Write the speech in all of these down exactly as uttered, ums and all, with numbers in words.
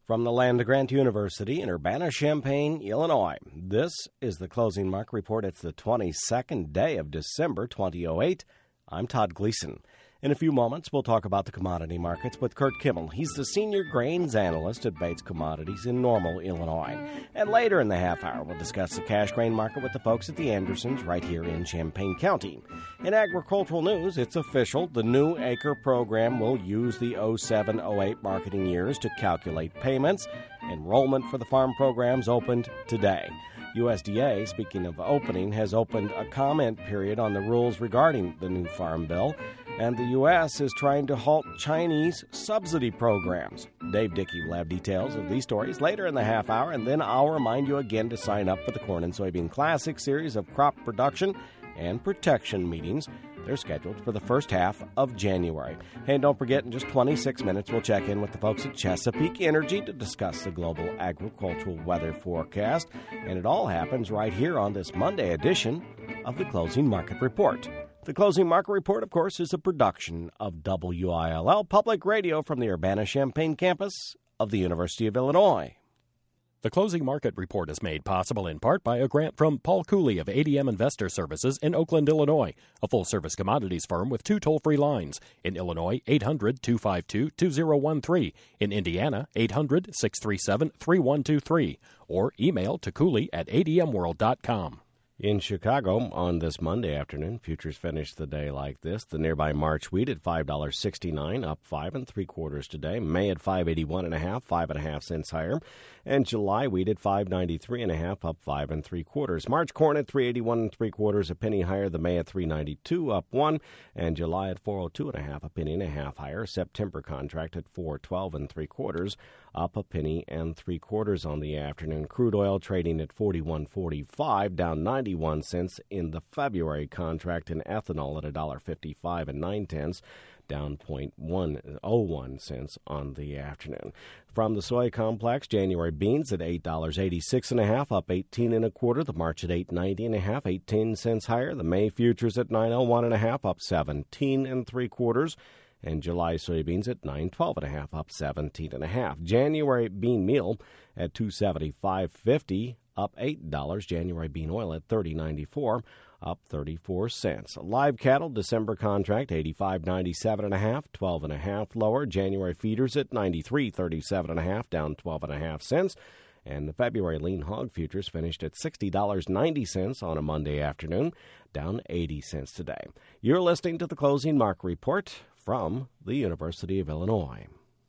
From the land of Grant University in Urbana-Champaign, Illinois, this is the Closing Market Report. It's the twenty-second day of December, twenty oh eight. I'm Todd Gleason. In a few moments, we'll talk about the commodity markets with Kurt Kimmel. He's the senior grains analyst at Bates Commodities in Normal, Illinois. And later in the half hour, we'll discuss the cash grain market with the folks at the Andersons right here in Champaign County. In agricultural news, it's official. The new acre program will use the oh seven oh eight marketing years to calculate payments. Enrollment for the farm programs opened today. U S D A, speaking of opening, has opened a comment period on the rules regarding the new farm bill. And the U S is trying to halt Chinese subsidy programs. Dave Dickey will have details of these stories later in the half hour, and then I'll remind you again to sign up for the Corn and Soybean Classic series of crop production and protection meetings. They're scheduled for the first half of January. And don't forget, in just twenty-six minutes, we'll check in with the folks at Chesapeake Energy to discuss the global agricultural weather forecast. And it all happens right here on this Monday edition of the Closing Market Report. The Closing Market Report, of course, is a production of W I L L Public Radio from the Urbana-Champaign campus of the University of Illinois. The Closing Market Report is made possible in part by a grant from Paul Cooley of A D M Investor Services in Oakland, Illinois, a full-service commodities firm with two toll-free lines. In Illinois, eight hundred, two five two, two oh one three. In Indiana, eight hundred, six three seven, three one two three. Or email to cooley at a d m world dot com. In Chicago, on this Monday afternoon, futures finished the day like this. The nearby March wheat at five dollars and sixty-nine cents, up five and three quarters today. May at five eighty-one and a half, five and a half cents higher. And July wheat at five ninety-three and a half, up five and three quarters. March corn at three eighty-one and three quarters, a penny higher. The May at three ninety-two, up one. And July at four oh two and a half, a penny and a half higher. September contract at four twelve and three quarters, up a penny and three quarters on the afternoon. Crude oil trading at forty-one forty-five, down ninety-one cents in the February contract. And ethanol at one dollar fifty-five and nine tenths, down zero point one oh one cents on the afternoon. From the soy complex, January beans at eight dollars and eighty-six cents and a half, up eighteen and a quarter. The March at eight ninety and a half, eighteen cents higher. The May futures at nine oh one and a half, up seventeen and three quarters. And July soybeans at nine twelve and a half, up seventeen and a half. January bean meal at two seventy-five fifty, up eight dollars. January bean oil at thirty ninety-four, up thirty-four cents. Live cattle, December contract, eighty-five ninety-seven and a half, twelve and a half lower. January feeders at ninety-three thirty-seven and a half, down twelve and a half cents. And the February lean hog futures finished at sixty dollars and ninety cents on a Monday afternoon, down eighty cents today. You're listening to the Closing Market Report from the University of Illinois.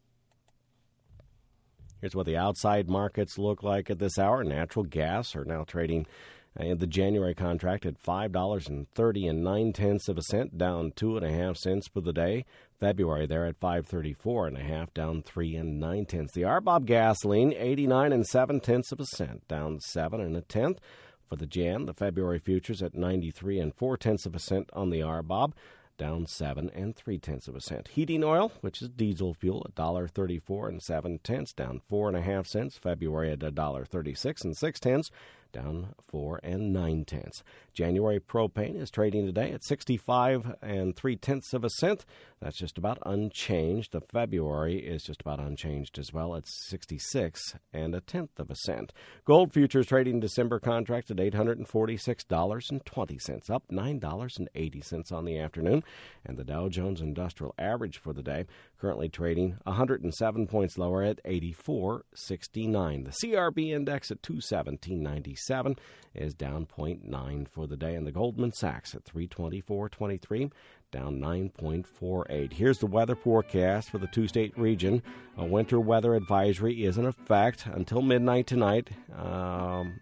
Here's what the outside markets look like at this hour. Natural gas are now trading in the January contract at five dollars and thirty and nine tenths of a cent, down two and a half cents for the day. February there at five thirty-four and a half, down three and nine tenths. The R B O B gasoline eighty-nine and seven tenths of a cent, down seven and a tenth. For the Jan, the February futures at ninety-three and four tenths of a cent on the R B O B, down seven and three tenths of a cent. Heating oil, which is diesel fuel, a dollar thirty-four and seven tenths, down four and a half cents. February at a dollar thirty-six and six tenths, down four and nine tenths. January propane is trading today at sixty-five and three tenths of a cent. That's just about unchanged. The February is just about unchanged as well at sixty-six and a tenth of a cent. Gold futures trading December contract at eight hundred forty-six dollars and twenty cents, up nine dollars and eighty cents on the afternoon. And the Dow Jones Industrial Average for the day currently trading one hundred seven points lower at eighty-four sixty-nine. The C R B index at two seventeen ninety-seven is down zero point nine for the day, and the Goldman Sachs at three twenty-four twenty-three, down nine point four eight. Here's the weather forecast for the two-state region. A winter weather advisory is in effect until midnight tonight, um,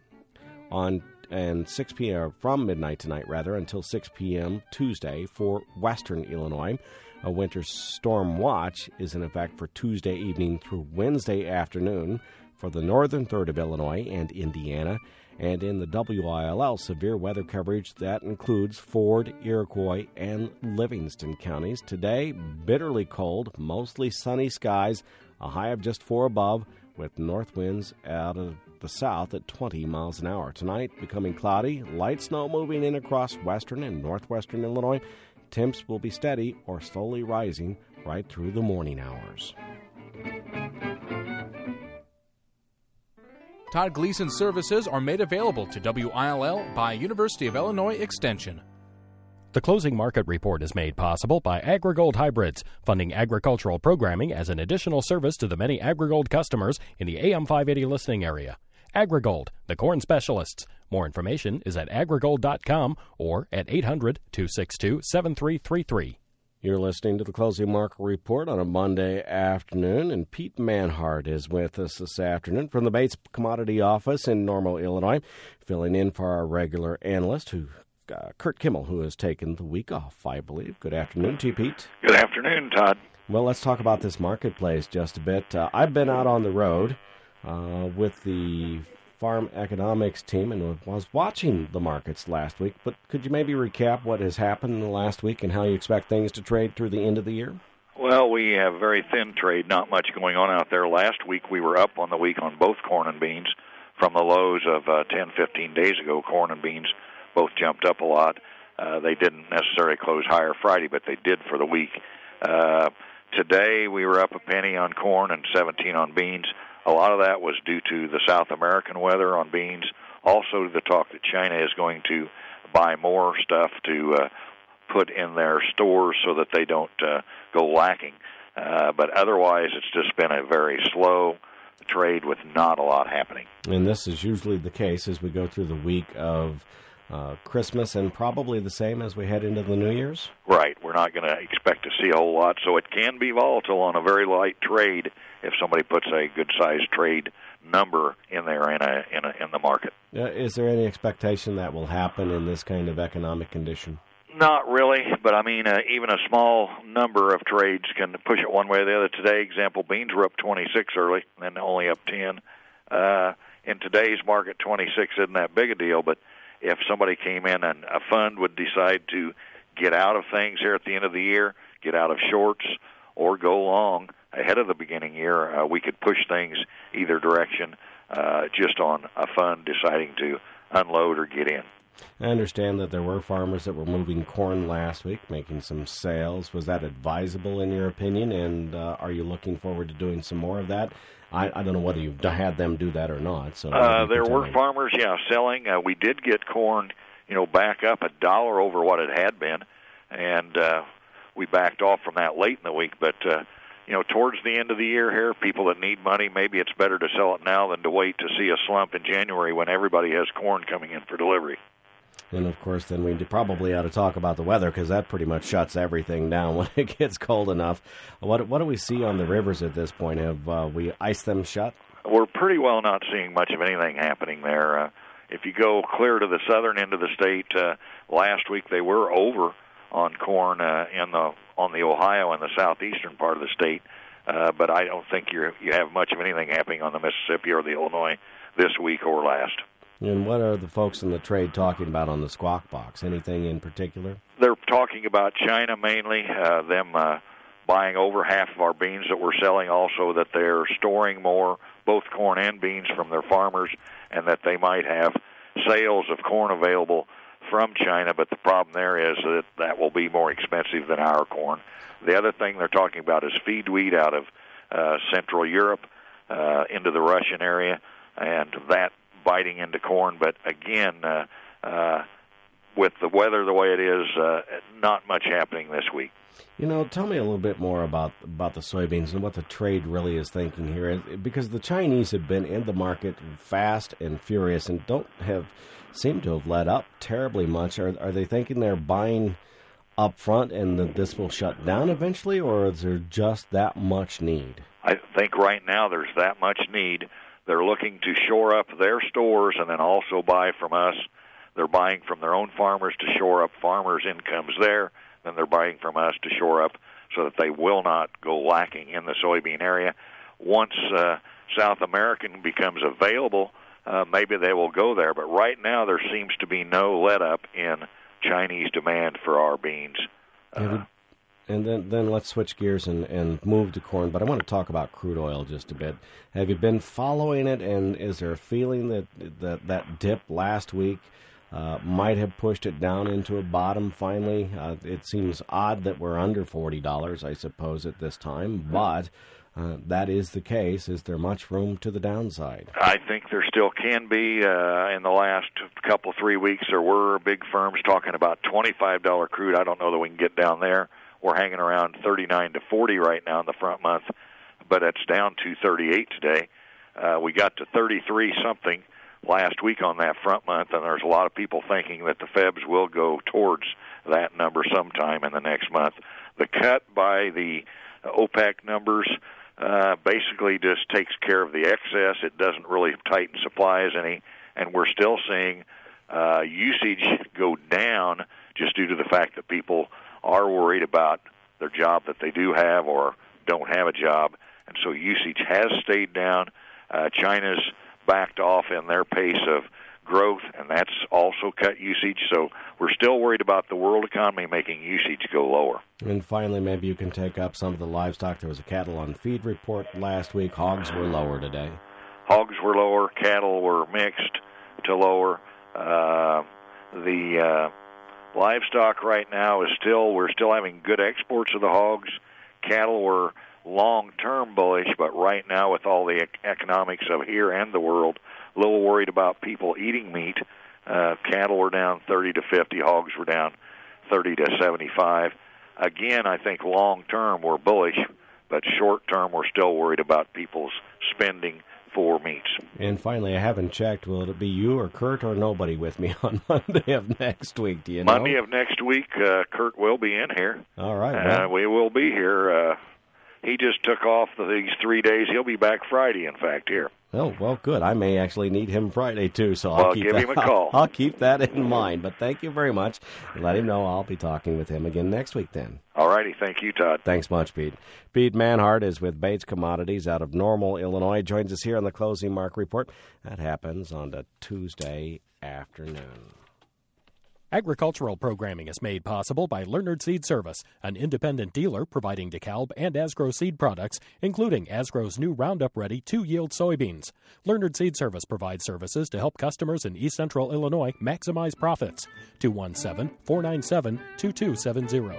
on and six p.m. from midnight tonight rather until six p.m. Tuesday for western Illinois. A winter storm watch is in effect for Tuesday evening through Wednesday afternoon for the northern third of Illinois and Indiana. And in the W I L L severe weather coverage, that includes Ford, Iroquois, and Livingston counties. Today, bitterly cold, mostly sunny skies, a high of just four above, with north winds out of the south at twenty miles an hour. Tonight, becoming cloudy, light snow moving in across western and northwestern Illinois. Temps will be steady or slowly rising right through the morning hours. Todd Gleason services are made available to W I L L by University of Illinois Extension. The closing market report is made possible by AgriGold Hybrids, funding agricultural programming as an additional service to the many AgriGold customers in the A M five eighty listening area. AgriGold, the corn specialists. More information is at agrigold dot com or at eight hundred, two six two, seven three three three. You're listening to the Closing Market Report on a Monday afternoon, and Pete Manhart is with us this afternoon from the Bates Commodity Office in Normal, Illinois, filling in for our regular analyst, who uh, Kurt Kimmel, who has taken the week off, I believe. Good afternoon to you, Pete. Good afternoon, Todd. Well, let's talk about this marketplace just a bit. Uh, I've been out on the road uh, with the farm economics team and was watching the markets last week, but could you maybe recap what has happened in the last week and how you expect things to trade through the end of the year? Well, we have very thin trade, not much going on out there. Last week we were up on the week on both corn and beans from the lows of uh, ten, fifteen days ago. Corn and beans both jumped up a lot. Uh, they didn't necessarily close higher Friday, but they did for the week. Uh, today we were up a penny on corn and seventeen on beans. A lot of that was due to the South American weather on beans, also the talk that China is going to buy more stuff to uh, put in their stores so that they don't uh, go lacking. Uh, but otherwise, it's just been a very slow trade with not a lot happening. And this is usually the case as we go through the week of uh, Christmas and probably the same as we head into the New Year's? Right. We're not going to expect to see a whole lot, so it can be volatile on a very light trade if somebody puts a good-sized trade number in there in a, in, a, in the market. Uh, is there any expectation that will happen in this kind of economic condition? Not really, but I mean, uh, even a small number of trades can push it one way or the other. Today, example, beans were up twenty-six early, and then only up ten. Uh, in today's market, twenty-six isn't that big a deal, but if somebody came in and a fund would decide to get out of things here at the end of the year, get out of shorts, or go long ahead of the beginning year, uh, we could push things either direction uh, just on a fund deciding to unload or get in. I understand that there were farmers that were moving corn last week, making some sales. Was that advisable in your opinion, and uh, are you looking forward to doing some more of that? I, I don't know whether you've had them do that or not. So uh, there were farmers, yeah, selling. Uh, we did get corn, you know, back up a dollar over what it had been, and uh, we backed off from that late in the week. But uh, you know, towards the end of the year here, people that need money, maybe it's better to sell it now than to wait to see a slump in January when everybody has corn coming in for delivery. And, of course, then we probably ought to talk about the weather because that pretty much shuts everything down when it gets cold enough. What what do we see on the rivers at this point? Have uh, we iced them shut? We're pretty well not seeing much of anything happening there. Uh, if you go clear to the southern end of the state, uh, last week they were over on corn uh, in the on the Ohio and the southeastern part of the state, uh, but I don't think you you have much of anything happening on the Mississippi or the Illinois this week or last. And what are the folks in the trade talking about on the Squawk Box? Anything in particular? They're talking about China mainly, uh, them uh, buying over half of our beans that we're selling, also that they're storing more, both corn and beans, from their farmers, and that they might have sales of corn available from China, but the problem there is that that will be more expensive than our corn. The other thing they're talking about is feed wheat out of uh, Central Europe uh, into the Russian area, and that biting into corn, but again, uh, uh, with the weather the way it is, uh, not much happening this week. You know, tell me a little bit more about about the soybeans and what the trade really is thinking here, because the Chinese have been in the market fast and furious and don't have seem to have let up terribly much. Are are they thinking they're buying up front and that this will shut down eventually, or is there just that much need? I think right now there's that much need. They're looking to shore up their stores and then also buy from us. They're buying from their own farmers to shore up farmers' incomes there. Then they're buying from us to shore up so that they will not go lacking in the soybean area. Once uh, South American becomes available, uh, maybe they will go there. But right now there seems to be no let-up in Chinese demand for our beans. Uh, And then, then let's switch gears and, and move to corn. But I want to talk about crude oil just a bit. Have you been following it, and is there a feeling that that, that dip last week uh, might have pushed it down into a bottom finally? Uh, it seems odd that we're under forty dollars, I suppose, at this time. But uh, that is the case, is there much room to the downside? I think there still can be. Uh, in the last couple, three weeks, there were big firms talking about twenty-five dollars crude. I don't know that we can get down there. We're hanging around thirty-nine to forty right now in the front month, but it's down to thirty-eight today. Uh, we got to thirty-three something last week on that front month, and there's a lot of people thinking that the F E Bs will go towards that number sometime in the next month. The cut by the OPEC numbers uh, basically just takes care of the excess. It doesn't really tighten supplies any, and we're still seeing uh, usage go down just due to the fact that people are worried about their job that they do have or don't have a job, and so usage has stayed down. Uh, China's backed off in their pace of growth, and that's also cut usage. So we're still worried about the world economy making usage go lower. And finally, maybe you can take up some of the livestock. There was a cattle on feed report last week. Hogs were lower today. Hogs were lower. Cattle were mixed to lower. Uh, the uh, livestock right now is still, we're still having good exports of the hogs. Cattle were long-term bullish, but right now with all the economics of here and the world, a little worried about people eating meat. Uh, cattle were down thirty to fifty, hogs were down thirty to seventy-five. Again, I think long-term we're bullish, but short-term we're still worried about people's spending for meats. And finally, I haven't checked, will it be you or Kurt or nobody with me on Monday of next week, do you know? Monday of next week, uh, Kurt will be in here. All right. Well. Uh, we will be here. Uh, he just took off these three days. He'll be back Friday, in fact, here. Oh, well, good. I may actually need him Friday, too, so well, I'll keep give that, him a call. I'll, I'll keep that in mind. But thank you very much. Let him know I'll be talking with him again next week then. All righty. Thank you, Todd. Thanks much, Pete. Pete Manhart is with Bates Commodities out of Normal, Illinois. Joins us here on the Closing Market Report. That happens on a Tuesday afternoon. Agricultural programming is made possible by Leonard Seed Service, an independent dealer providing DeKalb and Asgrow seed products, including Asgrow's new Roundup Ready two-yield soybeans. Leonard Seed Service provides services to help customers in East Central Illinois maximize profits. two one seven, four nine seven, two two seven zero.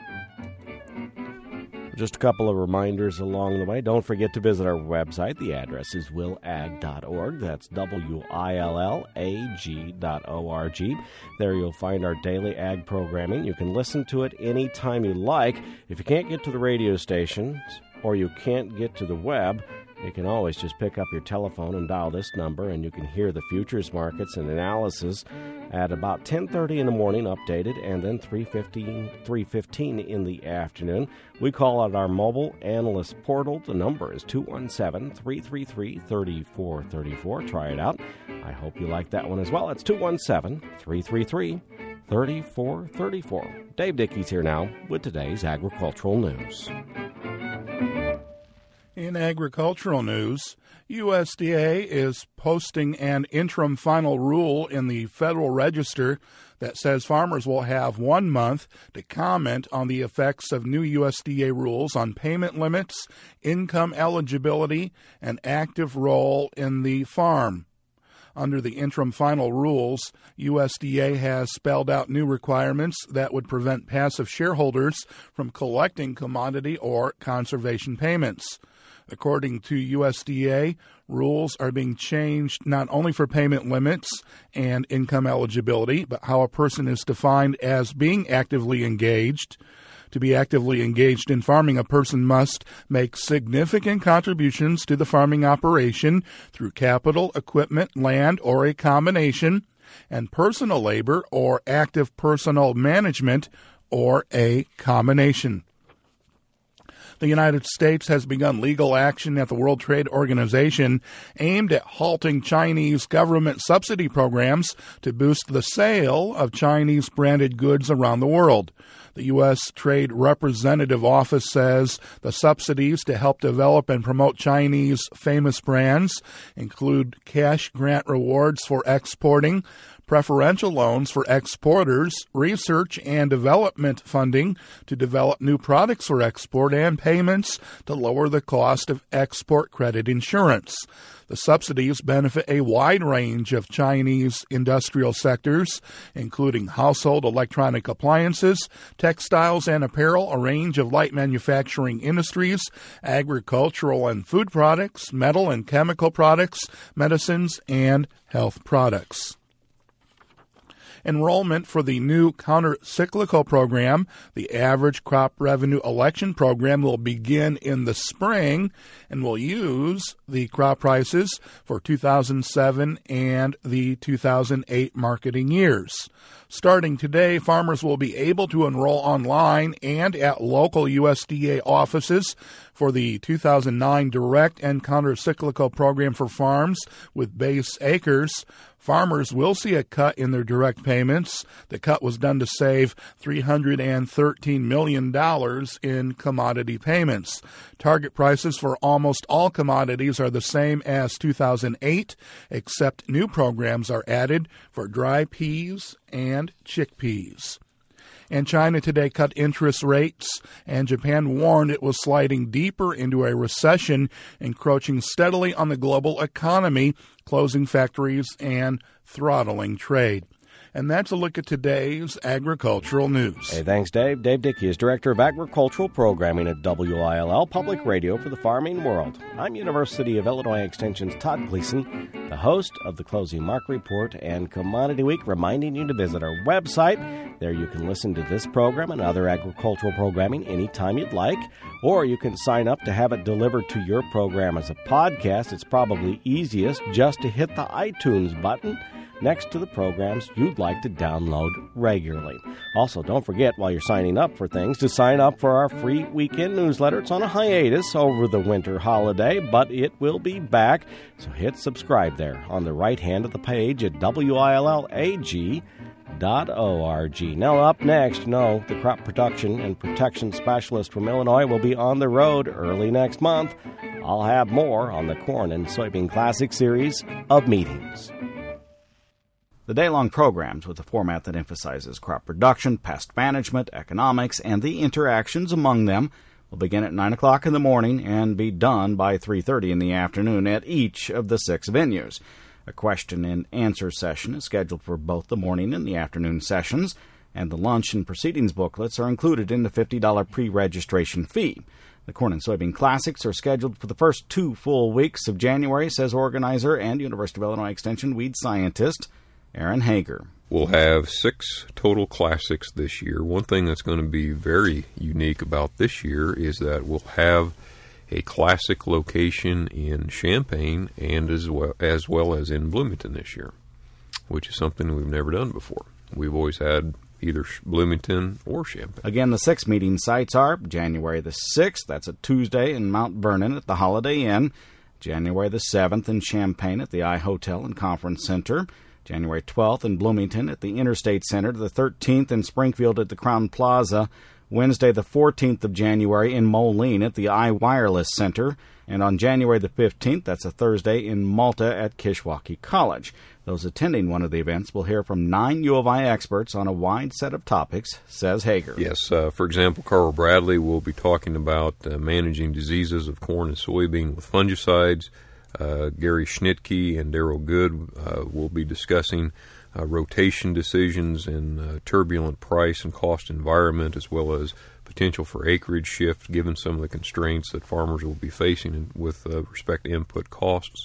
Just a couple of reminders along the way. Don't forget to visit our website. The address is will ag dot org. That's W I L L A G dot O R G. There you'll find our daily ag programming. You can listen to it anytime you like. If you can't get to the radio stations or you can't get to the web, you can always just pick up your telephone and dial this number, and you can hear the futures markets and analysis at about ten thirty in the morning, updated, and then three fifteen in the afternoon. We call it our mobile analyst portal. The number is two one seven, three three three, three four three four. Try it out. I hope you like that one as well. It's two one seven, three three three, three four three four. Dave Dickey's here now with today's agricultural news. In agricultural news, U S D A is posting an interim final rule in the Federal Register that says farmers will have one month to comment on the effects of new U S D A rules on payment limits, income eligibility, and active role in the farm. Under the interim final rules, U S D A has spelled out new requirements that would prevent passive shareholders from collecting commodity or conservation payments. According to U S D A, rules are being changed not only for payment limits and income eligibility, but how a person is defined as being actively engaged. To be actively engaged in farming, a person must make significant contributions to the farming operation through capital, equipment, land, or a combination, and personal labor or active personal management or a combination. The United States has begun legal action at the World Trade Organization aimed at halting Chinese government subsidy programs to boost the sale of Chinese-branded goods around the world. The U S Trade Representative Office says the subsidies to help develop and promote Chinese famous brands include cash grant rewards for exporting, preferential loans for exporters, research and development funding to develop new products for export, and payments to lower the cost of export credit insurance. The subsidies benefit a wide range of Chinese industrial sectors, including household electronic appliances, textiles and apparel, a range of light manufacturing industries, agricultural and food products, metal and chemical products, medicines, and health products. Enrollment for the new counter-cyclical program, the Average Crop Revenue Election Program, will begin in the spring and will use the crop prices for two thousand seven and the two thousand eight marketing years. Starting today, farmers will be able to enroll online and at local U S D A offices for the two thousand nine Direct and Counter-Cyclical Program for farms with base acres. Farmers will see a cut in their direct payments. The cut was done to save three hundred thirteen million dollars in commodity payments. Target prices for almost all commodities are the same as two thousand eight, except new programs are added for dry peas and chickpeas. And China today cut interest rates, and Japan warned it was sliding deeper into a recession, encroaching steadily on the global economy, closing factories and throttling trade. And that's a look at today's agricultural news. Hey, thanks, Dave. Dave Dickey is Director of Agricultural Programming at W I L L Public Radio for the Farming World. I'm University of Illinois Extension's Todd Gleason, the host of the Closing Market Report and Commodity Week, reminding you to visit our website. There you can listen to this program and other agricultural programming anytime you'd like, or you can sign up to have it delivered to your program as a podcast. It's probably easiest just to hit the iTunes button next to the programs you'd like to download regularly. Also, don't forget, while you're signing up for things, to sign up for our free weekend newsletter. It's on a hiatus over the winter holiday, but it will be back, so hit subscribe there on the right hand of the page at W I L L A G dot org. Now, up next, you know, the crop production and protection specialist from Illinois will be on the road early next month. I'll have more on the Corn and Soybean Classic series of meetings. The day-long programs, with a format that emphasizes crop production, pest management, economics, and the interactions among them, will begin at nine o'clock in the morning and be done by three thirty in the afternoon at each of the six venues. A question and answer session is scheduled for both the morning and the afternoon sessions, and the lunch and proceedings booklets are included in the fifty dollars pre-registration fee. The Corn and Soybean Classics are scheduled for the first two full weeks of January, says organizer and University of Illinois Extension weed scientist Aaron Hager. We'll have six total classics this year. One thing that's going to be very unique about this year is that we'll have a classic location in Champaign and as well as, well as in Bloomington this year, which is something we've never done before. We've always had either Bloomington or Champaign. Again, the six meeting sites are January the sixth, that's a Tuesday in Mount Vernon at the Holiday Inn, January the seventh in Champaign at the I Hotel and Conference Center, January twelfth in Bloomington at the Interstate Center, the thirteenth in Springfield at the Crown Plaza, Wednesday the fourteenth of January in Moline at the iWireless Center, and on January the fifteenth, that's a Thursday, in Malta at Kishwaukee College. Those attending one of the events will hear from nine U of I experts on a wide set of topics, says Hager. Yes, uh, for example, Carl Bradley will be talking about uh, managing diseases of corn and soybean with fungicides. Uh, Gary Schnitke and Daryl Good uh, will be discussing uh, rotation decisions in uh, turbulent price and cost environment, as well as potential for acreage shift given some of the constraints that farmers will be facing in, with uh, respect to input costs.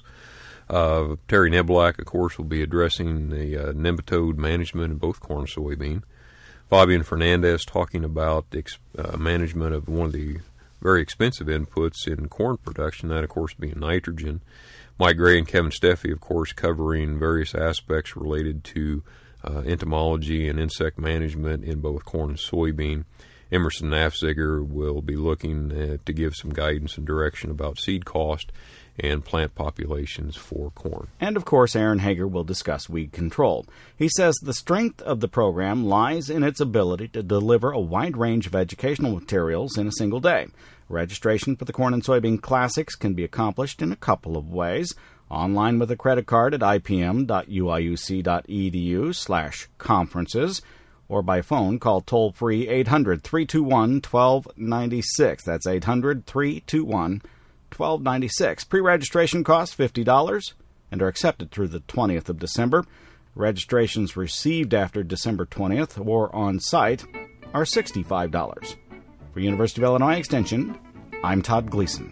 Uh, Terry Nebelak, of course, will be addressing the uh, nematode management in both corn and soybean. Fabian Fernandez talking about the ex- uh, management of one of the very expensive inputs in corn production, that, of course, being nitrogen. Mike Gray and Kevin Steffi, of course, covering various aspects related to uh, entomology and insect management in both corn and soybean. Emerson Nafziger will be looking uh, to give some guidance and direction about seed cost and plant populations for corn. And, of course, Aaron Hager will discuss weed control. He says the strength of the program lies in its ability to deliver a wide range of educational materials in a single day. Registration for the Corn and Soybean Classics can be accomplished in a couple of ways. Online with a credit card at ipm.uiuc.edu slash conferences, or by phone, call toll-free eight hundred, three two one, one two nine six. That's eight hundred, three two one, one two nine six. Pre-registration costs fifty dollars and are accepted through the twentieth of December. Registrations received after December twentieth or on site are sixty-five dollars. For University of Illinois Extension, I'm Todd Gleason.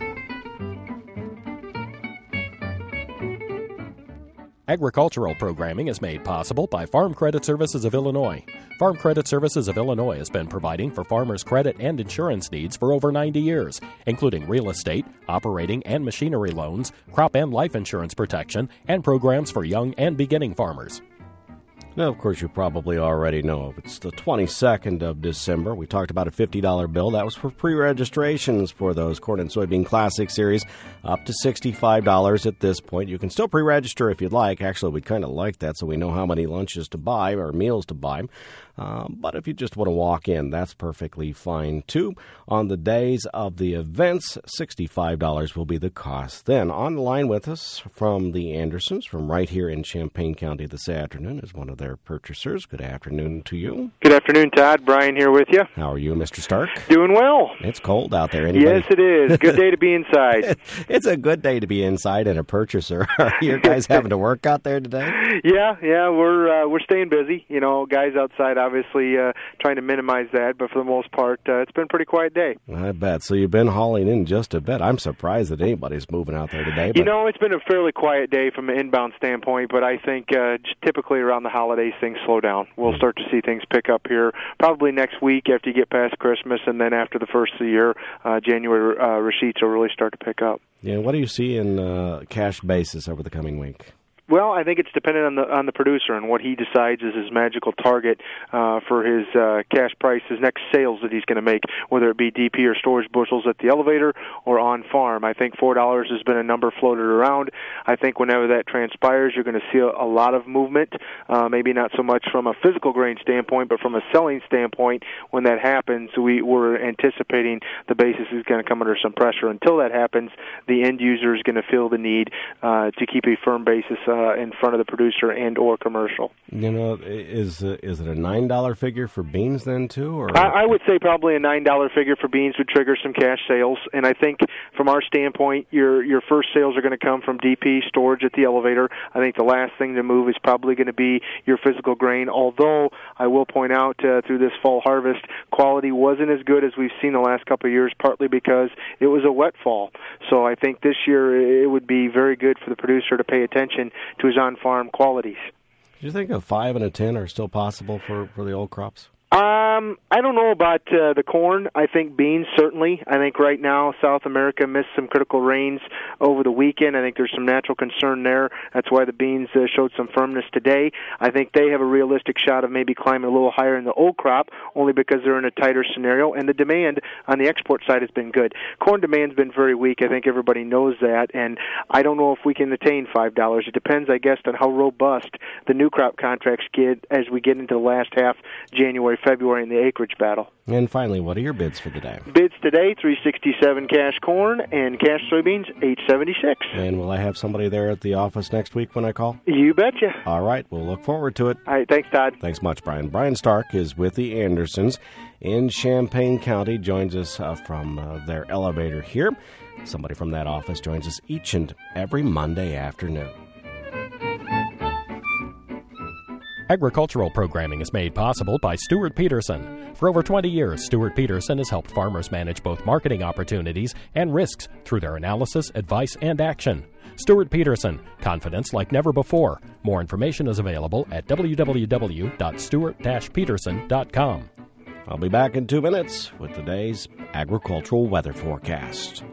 Agricultural programming is made possible by Farm Credit Services of Illinois. Farm Credit Services of Illinois has been providing for farmers' credit and insurance needs for over ninety years, including real estate, operating and machinery loans, crop and life insurance protection, and programs for young and beginning farmers. Now, of course, you probably already know it's the twenty-second of December. We talked about a fifty dollars bill. That was for pre-registrations for those Corn and Soybean Classic Series, up to sixty-five dollars at this point. You can still pre-register if you'd like. Actually, we'd kind of like that so we know how many lunches to buy or meals to buy. Um, but if you just want to walk in, that's perfectly fine, too. On the days of the events, sixty-five dollars will be the cost. Then, on the line with us from the Andersons, from right here in Champaign County this afternoon, is one of their purchasers. Good afternoon to you. Good afternoon, Todd. Brian here with you. How are you, Mister Stark? Doing well. It's cold out there. Anybody? Yes, it is. Good day to be inside. It's a good day to be inside and a purchaser. Are you guys having to work out there today? Yeah, yeah, we're uh, we're staying busy. You know, guys outside obviously uh, trying to minimize that, but for the most part, uh, it's been a pretty quiet day. I bet. So you've been hauling in just a bit. I'm surprised that anybody's moving out there today. But... You know, it's been a fairly quiet day from an inbound standpoint, but I think uh, just typically around the holidays things slow down. We'll start to see things pick up here probably next week after you get past Christmas, and then after the first of the year, uh, January uh, receipts will really start to pick up. Yeah, what do you see in uh, cash basis over the coming week? Well, I think it's dependent on the on the producer and what he decides is his magical target uh, for his uh, cash price, his next sales that he's going to make, whether it be D P or storage bushels at the elevator or on farm. I think four dollars has been a number floated around. I think whenever that transpires, you're going to see a, a lot of movement, uh, maybe not so much from a physical grain standpoint, but from a selling standpoint. When that happens, we, we're anticipating the basis is going to come under some pressure. Until that happens, the end user is going to feel the need uh, to keep a firm basis uh, in front of the producer and or commercial. You know, is uh, is it a nine dollar figure for beans then too? Or I, I would say probably a nine dollar figure for beans would trigger some cash sales. And I think from our standpoint, your your first sales are going to come from D P storage at the elevator. I think the last thing to move is probably going to be your physical grain, although I will point out uh, through this fall harvest, quality wasn't as good as we've seen the last couple of years, partly because it was a wet fall. So I think this year it would be very good for the producer to pay attention to his on-farm qualities. Do you think a five and a ten are still possible for, for the old crops? Um, I don't know about uh, the corn. I think beans, certainly. I think right now South America missed some critical rains over the weekend. I think there's some natural concern there. That's why the beans uh, showed some firmness today. I think they have a realistic shot of maybe climbing a little higher in the old crop, only because they're in a tighter scenario, and the demand on the export side has been good. Corn demand's been very weak. I think everybody knows that, and I don't know if we can attain five dollars. It depends, I guess, on how robust the new crop contracts get as we get into the last half, January, February in the acreage battle. And finally, what are your bids for the day? Bids today, three sixty-seven cash corn and cash soybeans, eight seventy-six. And will I have somebody there at the office next week when I call? You betcha. All right, we'll look forward to it. All right, thanks, Todd. Thanks much, Brian. Brian Stark is with the Andersons in Champaign County, joins us uh, from uh, their elevator here. Somebody from that office joins us each and every Monday afternoon. Agricultural programming is made possible by Stuart Peterson. For over twenty years, Stuart Peterson has helped farmers manage both marketing opportunities and risks through their analysis, advice, and action. Stuart Peterson, confidence like never before. More information is available at w w w dot stuart dash peterson dot com. I'll be back in two minutes with today's agricultural weather forecast.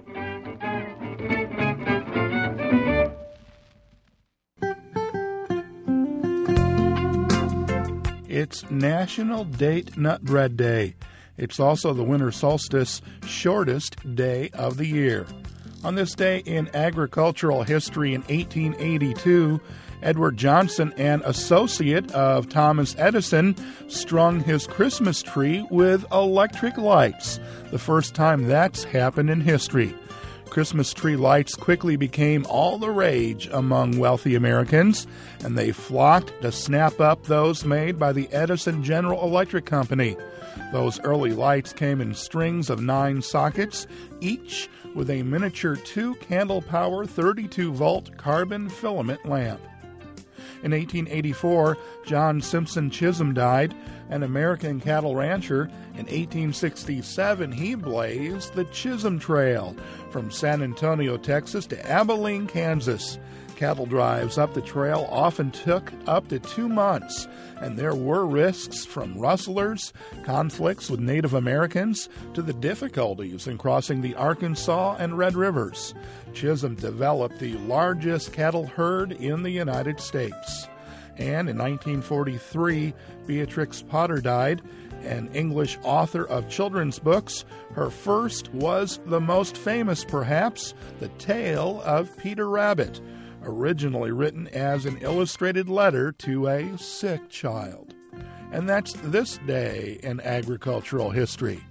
It's National Date Nut Bread Day. It's also the winter solstice shortest day of the year. On this day in agricultural history in eighteen eighty-two, Edward Johnson, an associate of Thomas Edison, strung his Christmas tree with electric lights, the first time that's happened in history. Christmas tree lights quickly became all the rage among wealthy Americans, and they flocked to snap up those made by the Edison General Electric Company. Those early lights came in strings of nine sockets, each with a miniature two-candle power thirty-two volt carbon filament lamp. In eighteen eighty-four, John Simpson Chisholm died, an American cattle rancher. In eighteen sixty-seven, he blazed the Chisholm Trail from San Antonio, Texas to Abilene, Kansas. Cattle drives up the trail often took up to two months, and there were risks from rustlers, conflicts with Native Americans, to the difficulties in crossing the Arkansas and Red Rivers. Chisholm developed the largest cattle herd in the United States. And in nineteen forty-three, Beatrix Potter died, an English author of children's books. Her first was the most famous, perhaps, The Tale of Peter Rabbit, originally written as an illustrated letter to a sick child. And that's this day in agricultural history.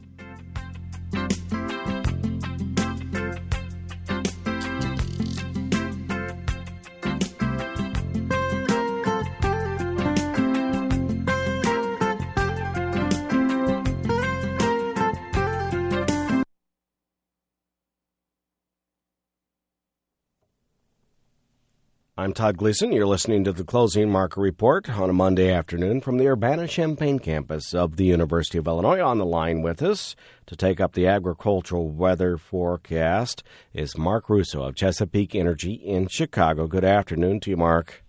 I'm Todd Gleason. You're listening to the Closing Market Report on a Monday afternoon from the Urbana-Champaign campus of the University of Illinois. On the line with us to take up the agricultural weather forecast is Mark Russo of Chesapeake Energy in Chicago. Good afternoon to you, Mark.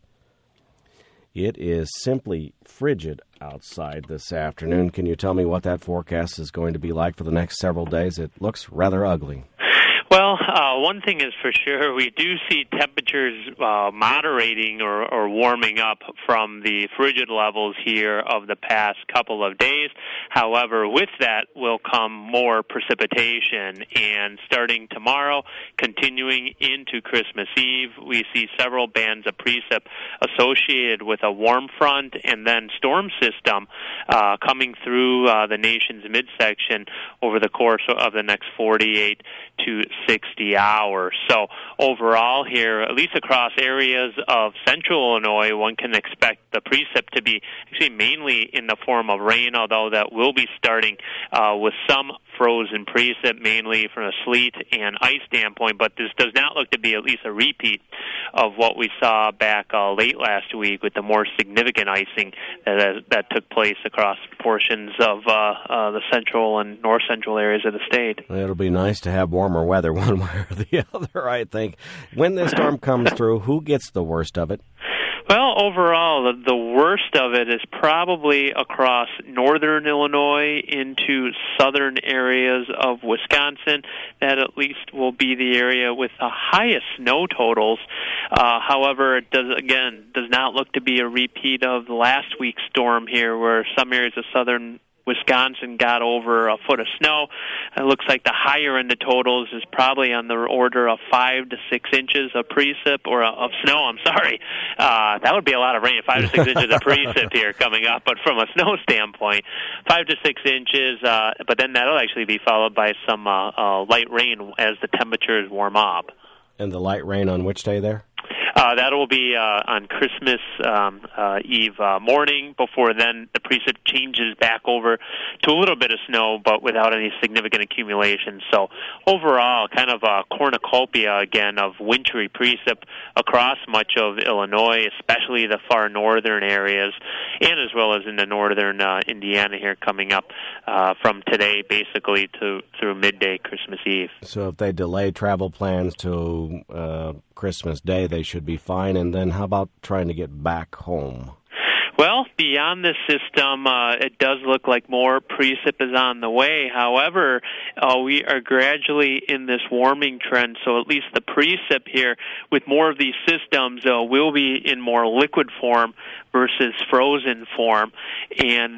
It is simply frigid outside this afternoon. Can you tell me what that forecast is going to be like for the next several days? It looks rather ugly. Well, uh, one thing is for sure, we do see temperatures uh, moderating or, or warming up from the frigid levels here of the past couple of days. However, with that will come more precipitation, and starting tomorrow, continuing into Christmas Eve, we see several bands of precip associated with a warm front and then storm system uh, coming through uh, the nation's midsection over the course of the next forty-eight to sixty hours. So overall here, at least across areas of central Illinois, one can expect the precip to be actually mainly in the form of rain, although that will be starting uh, with some frozen precip, mainly from a sleet and ice standpoint, but this does not look to be at least a repeat of what we saw back uh, late last week with the more significant icing that, uh, that took place across portions of uh, uh, the central and north central areas of the state. It'll be nice to have warmer weather one way or the other, I think. When this storm comes through, who gets the worst of it? Well, overall, the, the worst of it is probably across northern Illinois into southern areas of Wisconsin. That at least will be the area with the highest snow totals. Uh, however, it does again does not look to be a repeat of last week's storm here, where some areas of southern Wisconsin got over a foot of snow. It looks like the higher end of totals is probably on the order of five to six inches of precip, or of snow, I'm sorry. Uh, that would be a lot of rain, five to six inches of precip here coming up, but from a snow standpoint, five to six inches, uh, but then that'll actually be followed by some uh, uh, light rain as the temperatures warm up. And the light rain on which day there? Uh, that will be uh, on Christmas um, uh, Eve uh, morning. Before then, the precip changes back over to a little bit of snow, but without any significant accumulation. So overall, kind of a cornucopia, again, of wintry precip across much of Illinois, especially the far northern areas, and as well as in the northern uh, Indiana here coming up uh, from today, basically, to through midday Christmas Eve. So if they delay travel plans to uh, Christmas Day, they should be fine. And then how about trying to get back home? Well, beyond this system, uh, it does look like more precip is on the way. However, uh, we are gradually in this warming trend, so at least the precip here with more of these systems uh, will be in more liquid form versus frozen form, and that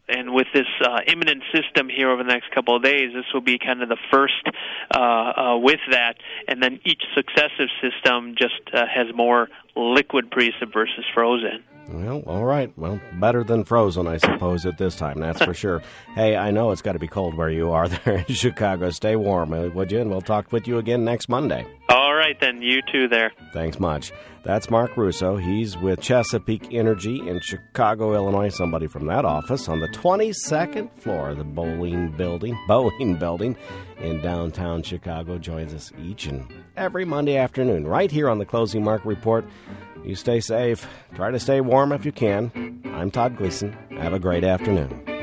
and with this uh, imminent system here over the next couple of days, this will be kind of the first uh, uh, with that, and then each successive system just uh, has more liquid precip versus frozen. Well, all right. Well, better than frozen, I suppose, at this time. That's for sure. Hey, I know it's got to be cold where you are there in Chicago. Stay warm, would you? And we'll talk with you again next Monday. All right, then. You too there. Thanks much. That's Mark Russo. He's with Chesapeake Energy in Chicago, Illinois. Somebody from that office on the twenty-second floor of the Bowling Building, Boeing Building in downtown Chicago joins us each and every Monday afternoon right here on the Closing Market Report. You stay safe. Try to stay warm if you can. I'm Todd Gleason. Have a great afternoon.